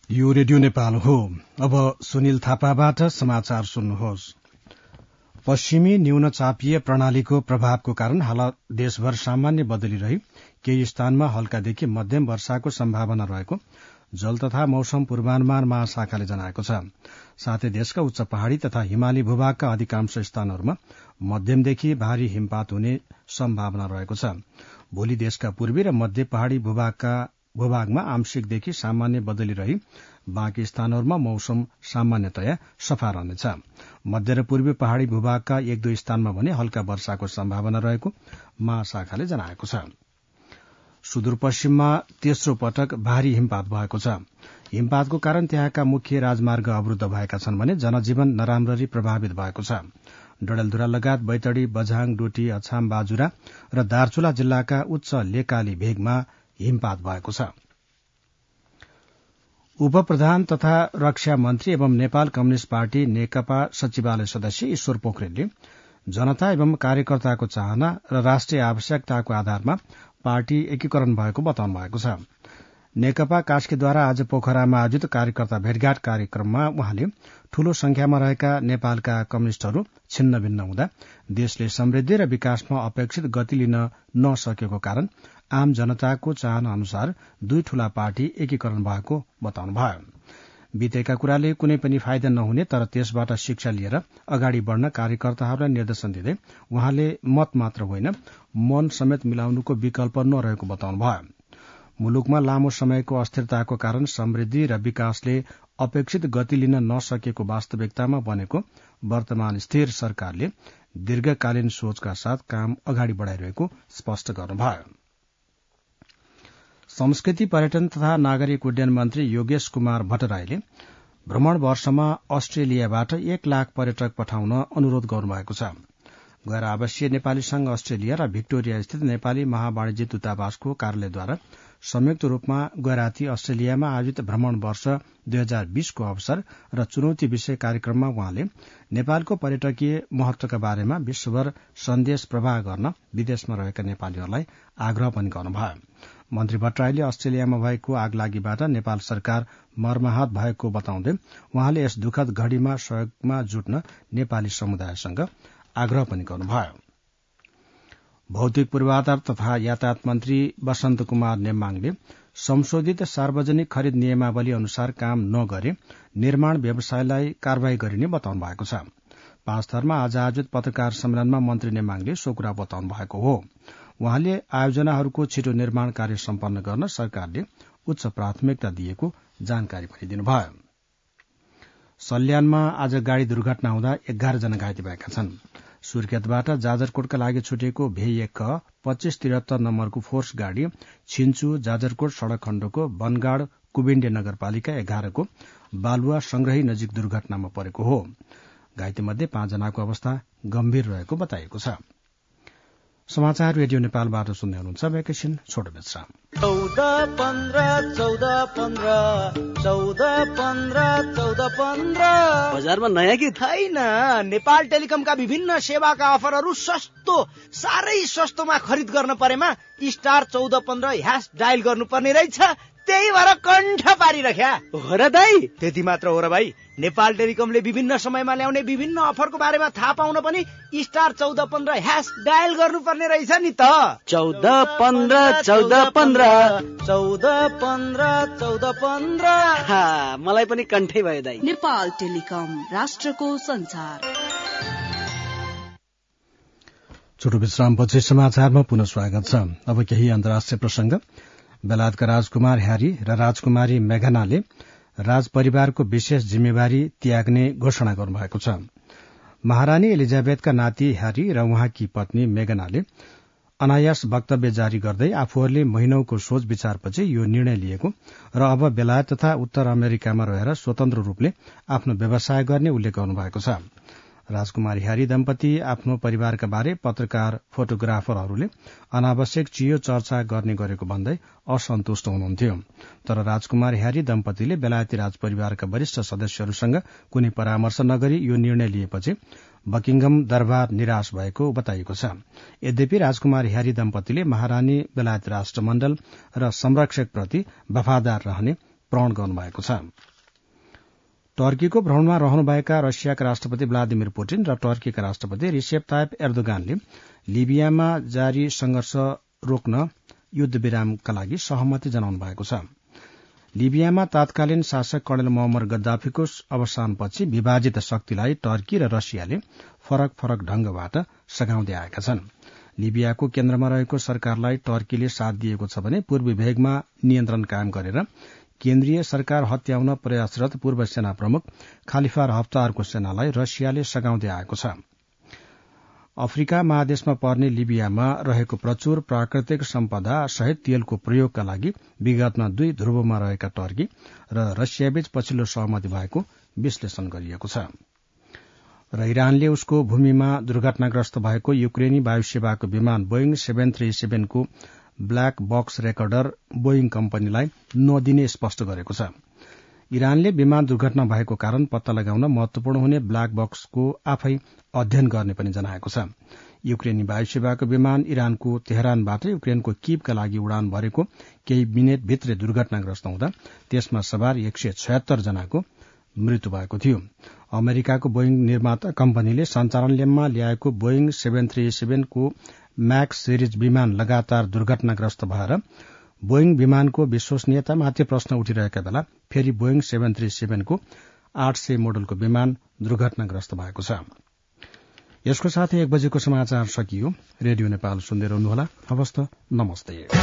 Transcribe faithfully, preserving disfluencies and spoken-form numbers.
यो रेडियो नेपाल हो। अब सुनिल थापाबाट समाचार सुन्नुहोस्। पश्चिमी न्यून चापीय प्रणालीको प्रभावको कारण हाल देशभर सामान्य बदली रही केही स्थानमा हल्कादेखि मध्यम वर्षाको सम्भावना रहेको जल तथा मौसम पूर्वानुमान महाशाखाले जनाएको छ। साथै देशका उच्च पहाड़ी तथा हिमाली भूभागका अधिकांश स्थानहरूमा मध्यमदेखि भारी हिमपात हुने सम्भावना रहेको छ। भोलि देशका पूर्वी र मध्य पहाड़ी भूभागका भूभागमा आंशिकदेखि सामान्य बदली रही बाँकी स्थानहरूमा मौसम सामान्यतया सफा रहनेछ। मध्य र पूर्वी पहाड़ी भूभागका एक दुई स्थानमा भने हल्का वर्षाको सम्भावना रहेको महाशाखाले जनाएको छ। सुदूरपश्चिममा तेस्रो पटक भारी हिमपात भएको छ। हिमपातको कारण त्यहाँका मुख्य राजमार्ग अवरूद्ध भएका छन् भने जनजीवन नराम्ररी प्रभावित भएको छ। डडेलधुरा लगायत बैतडी, बझाङ, डोटी, अछाम, बाजुरा र दार्चुला जिल्लाका उच्च लेकाली भेगमा हिमपात भएको छ। उप प्रधान तथा रक्षा मन्त्री एवं नेपाल कम्युनिष्ट पार्टी नेकपा सचिवालय सदस्य ईश्वर पोखरेलले जनता एवं कार्यकर्ताको चाहना र राष्ट्रिय आवश्यकताको आधारमा पार्टी एकीकरण भएको बताउनु भएको छ। नेकपा कास्कीद्वारा आज पोखरामा आयोजित कार्यकर्ता भेटघाट कार्यक्रममा उहाँले ठूलो संख्यामा रहेका नेपालका कम्युनिष्टहरू छिन्न भिन्न हुँदा देशले समृद्धि र विकासमा अपेक्षित गति लिन नसकेको कारण आम जनताको चाहना अनुसार दुई ठूला पार्टी एकीकरण भएको बताउनुभयो। बितेका कुराले कुनै पनि फाइदा नहुने तर त्यसबाट शिक्षा लिएर अगाडि बढ़न कार्यकर्ताहरूलाई निर्देशन दिँदै उहाँले मत मात्र होइन मन समेत मिलाउनुको विकल्प नरहेको बताउनुभयो। मुलुकमा लामो समयको अस्थिरताको कारण समृद्धि र विकासले अपेक्षित गति लिन नसकेको वास्तविकतामा बनेको वर्तमान स्थिर सरकारले दीर्घकालीन सोचका साथ काम अगाडि बढ़ाइरहेको स्पष्ट गर्नुभयो। संस्कृति, पर्यटन तथा नागरिक उड्डयन मन्त्री योगेश कुमार भट्टराईले भ्रमण वर्षमा अस्ट्रेलियाबाट एक लाख पर्यटक पठाउन अनुरोध गर्नुभएको छ। गैर आवासीय नेपाली संघ अस्ट्रेलिया र भिक्टोरिया स्थित नेपाली महावाणिज्य दूतावासको कार्यालयद्वारा संयुक्त रूपमा गैराती अस्ट्रेलियामा आयोजित भ्रमण वर्ष दुई हजार बीसको अवसर र चुनौती विषय कार्यक्रममा उहाँले नेपालको पर्यटकीय महत्वका बारेमा विश्वभर सन्देश प्रवाह गर्न विदेशमा रहेका नेपालीहरूलाई आग्रह पनि गर्नुभयो। मन्त्री भट्टराईले अस्ट्रेलियामा भएको आगलागीबाट नेपाल सरकार मर्माहत भएको बताउँदै उहाँले यस दुखद घड़ीमा सहयोगमा जुट्न नेपाली समुदायसँग आग्रह पनि गर्नुभयो। भौतिक पूर्वाधार तथा यातायात मन्त्री वसन्त कुमार नेमाङले संशोधित सार्वजनिक खरिद नियमावली अनुसार काम नगरे निर्माण व्यवसायलाई कारवाही गरिने बताउनु भएको छ। पाँचथरमा आज आयोजित पत्रकार सम्मेलनमा मन्त्री नेमाङले सो कुरा बताउनु भएको हो। उहाँले आयोजनाहरूको छिटो निर्माण कार्य सम्पन्न गर्न सरकारले उच्च प्राथमिकता दिएको जानकारी पनि दिनुभयो। सल्यानमा आज गाड़ी दुर्घटना हुँदा एघार जना घाइते भएका छन्। सुर्खेतबाट जाजरकोटका लागि छुटेको भे एक क पच्चीस त्रिहत्तर नम्बरको फोर्स गाड़ी छिन्चु जाजरकोट सड़क खण्डको बनगाड़ कुविन्डे नगरपालिका एघारको बालुवा संग्रही नजिक दुर्घटनामा परेको हो। घाइते मध्ये पाँच जनाको अवस्था गम्भीर रहेको बताइएको छ। समाचार रेडियो नेपालबाट सुन्दै हुनुहुन्छ। वेकेसन छोटो विश्राम। चौध पन्ध्र चौध पन्ध्र चौध पन्ध्र चौध पन्ध्र बजारमा नयाँ कि छैन। नेपाल टेलिकमका विभिन्न सेवाका अफरहरू सस्तो, साह्रै सस्तोमा खरिद गर्न परेमा स्टार चौध पन्ध्र ह्यास डायल गर्नुपर्ने रहेछ। त्यही भएर कण्ठ पारिरख्या हो र दाई। त्यति मात्र हो र भाइ, नेपाल टेलिकमले विभिन्न समयमा ल्याउने विभिन्न अफरको बारेमा थाहा पाउन पनि स्टार चौध पन्ध्र ह्यास डायल गर्नुपर्ने रहेछ नि त। चौध पन्ध्र चौध पन्ध्र चौध पन्ध्र चौध पन्ध्र मलाई पनि कण्ठै भयो दाई। नेपाल टेलिकम, राष्ट्रको संचार। छोटो विश्रामपछि समाचारमा पुनः स्वागत छ। अब केही अन्तर्राष्ट्रिय प्रसंग। बेलायतका राजकुमार ह्यारी र राजकुमारी मेघनाले राज परिवारको विशेष जिम्मेवारी त्याग्ने घोषणा गर्नुभएको छ। महारानी एलिजाबेथका नाति ह्यारी र उहाँकी पत्नी मेघनाले अनायास वक्तव्य जारी गर्दै आफूहरूले महिनौको सोच विचारपछि यो निर्णय लिएको र अब बेलायत तथा उत्तर अमेरिकामा रहेर स्वतन्त्र रूपले आफ्नो व्यवसाय गर्ने उल्लेख गर्नुभएको छ। राजकुमारी ह्यारी दम्पति आफ्नो परिवारका बारे पत्रकार फोटोग्राफरहरूले अनावश्यक चियो चर्चा गर्ने गरेको भन्दै असन्तुष्ट हुनुहुन्थ्यो। तर राजकुमार ह्यारी दम्पतिले बेलायती राज परिवारका वरिष्ठ सदस्यहरूसँग कुनै परामर्श नगरी यो निर्णय लिएपछि बकिङहम दरबार निराश भएको बताइएको छ। यद्यपि राजकुमार ह्यारी दम्पतिले महारानी, बेलायत राष्ट्रमण्डल र संरक्षकप्रति वफादार रहने भ्रमण गर्नुभएको छ। टर्कीको भ्रमणमा रहनुभएका रसियाका राष्ट्रपति भ्लादिमिर पुटिन र टर्कीका राष्ट्रपति रिसेप ताइप एर्दोगानले लिबियामा जारी संघर्ष रोक्न युद्ध विरामका लागि सहमति जनाउनु भएको छ। लिबियामा तात्कालीन शासक कर्णेल मोहम्मद गद्दाफीको अवसानपछि विभाजित शक्तिलाई टर्की र रसियाले फरक फरक ढंगबाट सघाउँदै आएका छन्। लिबियाको केन्द्रमा रहेको सरकारलाई टर्कीले साथ दिएको छ भने पूर्वी भेगमा नियन्त्रण कायम गरेर केन्द्रीय सरकार हत्याउन प्रयासरत पूर्व सेना प्रमुख खालिफा हफ्तारको सेनालाई रसियाले सघाउँदै आएको छ। अफ्रिका महादेशमा पर्ने लिबियामा रहेको प्रचुर प्राकृतिक सम्पदा सहित तेलको प्रयोगका लागि विगतमा दुई ध्रुवमा रहेका टर्की र रसियाबीच पछिल्लो सहमति भएको विश्लेषण गरिएको छ। र इरानले उसको भूमिमा दुर्घटनाग्रस्त भएको युक्रेनी वायुसेवाको विमान बोइङ सेभेन थ्री सेभेनको ब्ल्याक बक्स रेकर्डर बोइङ कम्पनीलाई नदिने स्पष्ट गरेको छ। इरानले विमान दुर्घटना भएको कारण पत्ता लगाउन महत्वपूर्ण हुने ब्ल्याक बक्सको आफै अध्ययन गर्ने पनि जनाएको छ। युक्रेनी वायुसेवाको विमान इरानको तेहरानबाट युक्रेनको कीवका लागि उडान भरेको केही मिनट भित्रै दुर्घटनाग्रस्त हुँदा त्यसमा सवार एक सय छयत्तर जनाको मृत्यु भएको थियो। अमेरिकाको बोइङ निर्माता कम्पनीले सञ्चालनमा ल्याएको बोइङ सेभेन थ्री सेभेनको म्याक्स सिरिज विमान लगातार दुर्घटनाग्रस्त भएर बोइङ विमानको विश्वसनीयतामाथि प्रश्न उठिरहेका बेला फेरि बोइङ सेभेन थ्री सेभेनको आठ सय मोडलको विमान दुर्घटनाग्रस्त भएको छ। यसको साथै एक बजेको समाचार सकियो। रेडियो नेपाल सुन्दै रहनुहोला। हवस् त, नमस्ते।